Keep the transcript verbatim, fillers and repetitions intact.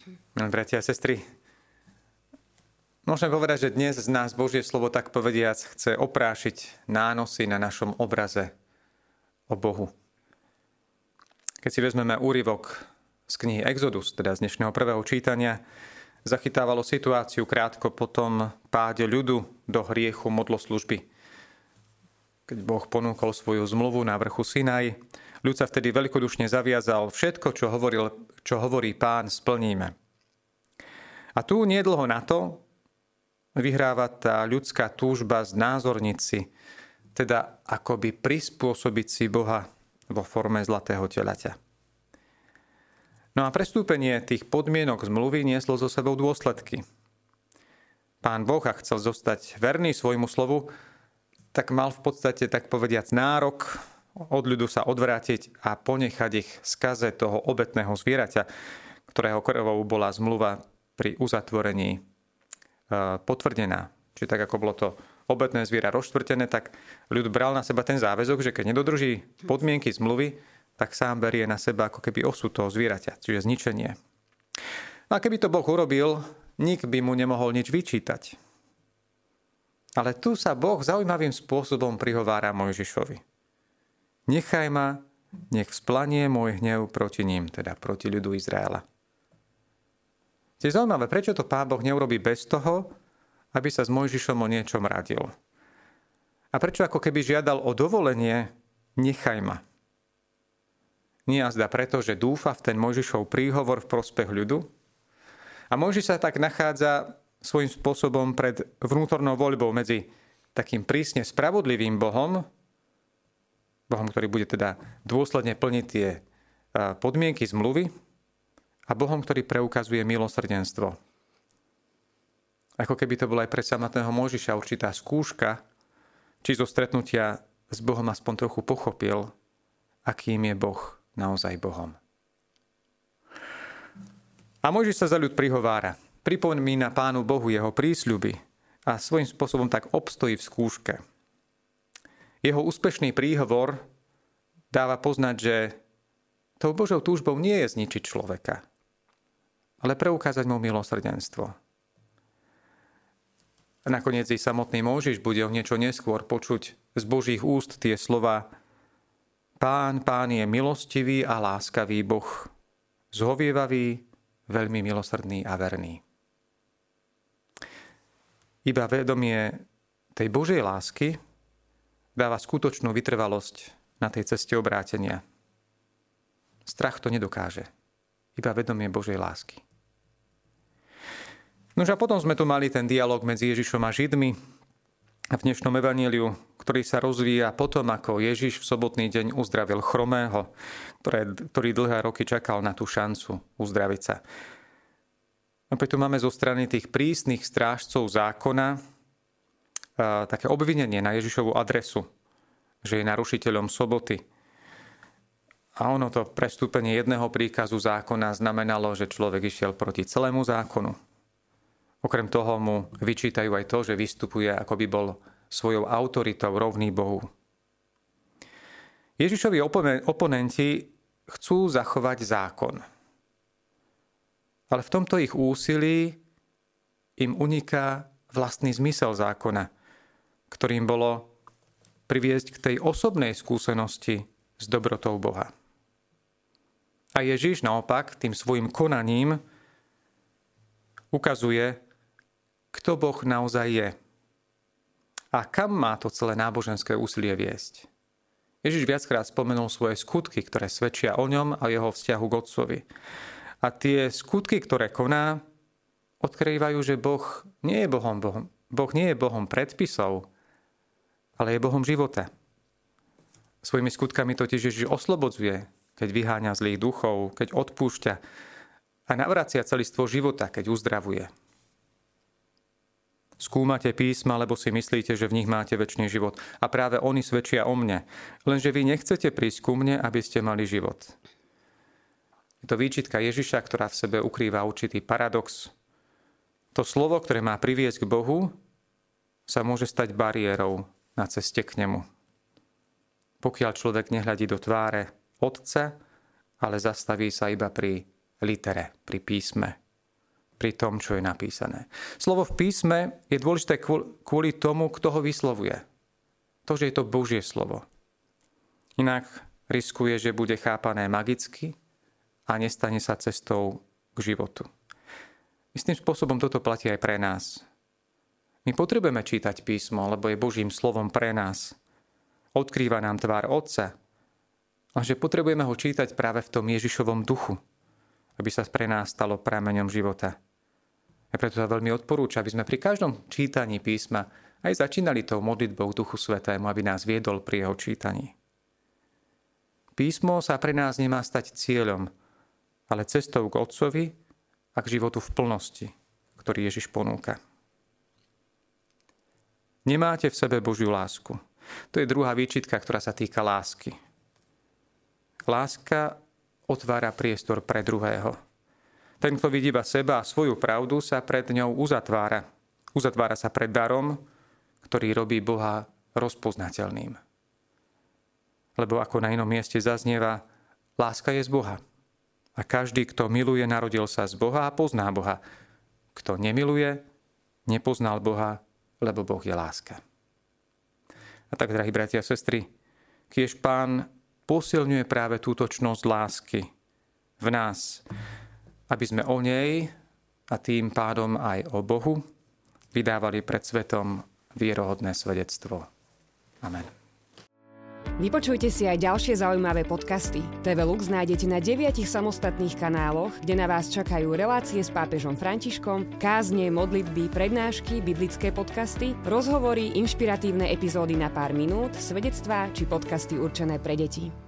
Bratia a sestry, môžem povedať, že dnes z nás Božie slovo, tak povediac, chce oprášiť nánosy na našom obraze o Bohu. Keď si vezmeme úryvok z knihy Exodus, teda z dnešného prvého čítania, zachytávalo situáciu krátko po tom páde ľudu do hriechu modloslužby. Keď Boh ponúkol svoju zmluvu na vrchu Sinaj, ľud sa vtedy veľkodušne zaviazal, všetko, čo, hovoril, čo hovorí Pán, splníme. A tu niedlho na to vyhráva tá ľudská túžba znázorniť si, teda akoby prispôsobiť si Boha vo forme zlatého telaťa. No a prestúpenie tých podmienok zmluvy nieslo so sebou dôsledky. Pán Boh, ak chcel zostať verný svojmu slovu, tak mal v podstate, tak povediac, nárok od ľudu sa odvrátiť a ponechať ich skaze toho obetného zvieraťa, ktorého krvou bola zmluva pri uzatvorení potvrdená. Čiže tak, ako bolo to obetné zviera rozštvrtené, tak ľud bral na seba ten záväzok, že keď nedodrží podmienky zmluvy, tak sám berie na seba ako keby osud toho zvieraťa, čiže zničenie. A keby to Boh urobil, nik by mu nemohol nič vyčítať. Ale tu sa Boh zaujímavým spôsobom prihovára Mojžišovi. Nechaj ma, nech vzplanie môj hnev proti ním, teda proti ľudu Izraela. Je zaujímavé, prečo to Pán Boh neurobí bez toho, aby sa s Mojžišom o niečom radil. A prečo ako keby žiadal o dovolenie, nechaj ma. Nie azda preto, že dúfa v ten Mojžišov príhovor v prospech ľudu. A Mojžiš sa tak nachádza svojím spôsobom pred vnútornou voľbou medzi takým prísne spravodlivým Bohom, Bohom, ktorý bude teda dôsledne plniť tie podmienky zmluvy, a Bohom, ktorý preukazuje milosrdenstvo. Ako keby to bolo aj pre samotného Mojžiša určitá skúška, či zo stretnutia s Bohom aspoň trochu pochopil, akým je Boh naozaj Bohom. A Mojžiš sa za ľud prihovára. Pripomína Pánu Bohu jeho prísľuby a svojím spôsobom tak obstojí v skúške. Jeho úspešný príhovor dáva poznať, že tou Božou túžbou nie je zničiť človeka, ale preukázať mu milosrdenstvo. A nakoniec i samotný Mojžiš bude o niečo neskôr počuť z Božích úst tie slova: Pán, Pán je milostivý a láskavý Boh, zhovievavý, veľmi milosrdný a verný. Iba vedomie tej Božej lásky dáva skutočnú vytrvalosť na tej ceste obrátenia. Strach to nedokáže. Iba vedomie Božej lásky. Nož a potom sme tu mali ten dialog medzi Ježišom a Židmi v dnešnom evanjeliu, ktorý sa rozvíja potom, ako Ježiš v sobotný deň uzdravil chromého, ktoré, ktorý dlhé roky čakal na tú šancu uzdraviť sa. Opäť tu máme zo strany tých prísnych strážcov zákona také obvinenie na Ježišovu adresu, že je narušiteľom soboty. A ono to prestúpenie jedného príkazu zákona znamenalo, že človek išiel proti celému zákonu. Okrem toho mu vyčítajú aj to, že vystupuje, ako by bol svojou autoritou rovný Bohu. Ježišovi oponenti chcú zachovať zákon. Ale v tomto ich úsilí im uniká vlastný zmysel zákona, ktorým bolo priviesť k tej osobnej skúsenosti s dobrotou Boha. A Ježiš naopak tým svojim konaním ukazuje, kto Boh naozaj je a kam má to celé náboženské úsilie viesť. Ježiš viackrát spomenul svoje skutky, ktoré svedčia o ňom a jeho vzťahu k Otcovi. A tie skutky, ktoré koná, odkrývajú, že Boh nie je Bohom, Bohom. Boh nie je Bohom predpisov, ale je Bohom života. Svojimi skutkami totiž Ježiš oslobodzuje, keď vyháňa zlých duchov, keď odpúšťa a navracia celistvo života, keď uzdravuje. Skúmate písma, lebo si myslíte, že v nich máte večný život. A práve oni svedčia o mne. Lenže vy nechcete prísť ku mne, aby ste mali život. Je to výčitka Ježiša, ktorá v sebe ukrýva určitý paradox. To slovo, ktoré má priviesť k Bohu, sa môže stať bariérou na ceste k nemu. Pokiaľ človek nehľadí do tváre Otca, ale zastaví sa iba pri litere, pri písme, pri tom, čo je napísané. Slovo v písme je dôležité kvôli tomu, kto ho vyslovuje. To, že je to Božie slovo. Inak riskuje, že bude chápané magicky a nestane sa cestou k životu. Istým spôsobom toto platí aj pre nás. My potrebujeme čítať písmo, lebo je Božím slovom pre nás. Odkrýva nám tvár Otca. Lenže potrebujeme ho čítať práve v tom Ježišovom duchu, aby sa pre nás stalo prameňom života. A preto sa veľmi odporúča, aby sme pri každom čítaní písma aj začínali tou modlitbou Duchu Svätému, aby nás viedol pri jeho čítaní. Písmo sa pre nás nemá stať cieľom, ale cestou k Otcovi a k životu v plnosti, ktorý Ježiš ponúka. Nemáte v sebe Božiu lásku. To je druhá výčitka, ktorá sa týka lásky. Láska otvára priestor pre druhého. Ten, kto vidí iba seba a svoju pravdu, sa pred ňou uzatvára. Uzatvára sa pred darom, ktorý robí Boha rozpoznateľným. Lebo ako na inom mieste zaznieva, láska je z Boha. A každý, kto miluje, narodil sa z Boha a pozná Boha. Kto nemiluje, nepoznal Boha, lebo Boh je láska. A tak, drahí bratia a sestry, kiež Pán posilňuje práve túto čnosť lásky v nás, aby sme o nej a tým pádom aj o Bohu vydávali pred svetom vierohodné svedectvo. Amen. Vypočujte si aj ďalšie zaujímavé podcasty. té vé Lux nájdete na deviatich samostatných kanáloch, kde na vás čakajú relácie s pápežom Františkom, kázne, modlitby, prednášky, biblické podcasty, rozhovory, inšpiratívne epizódy na pár minút, svedectvá či podcasty určené pre deti.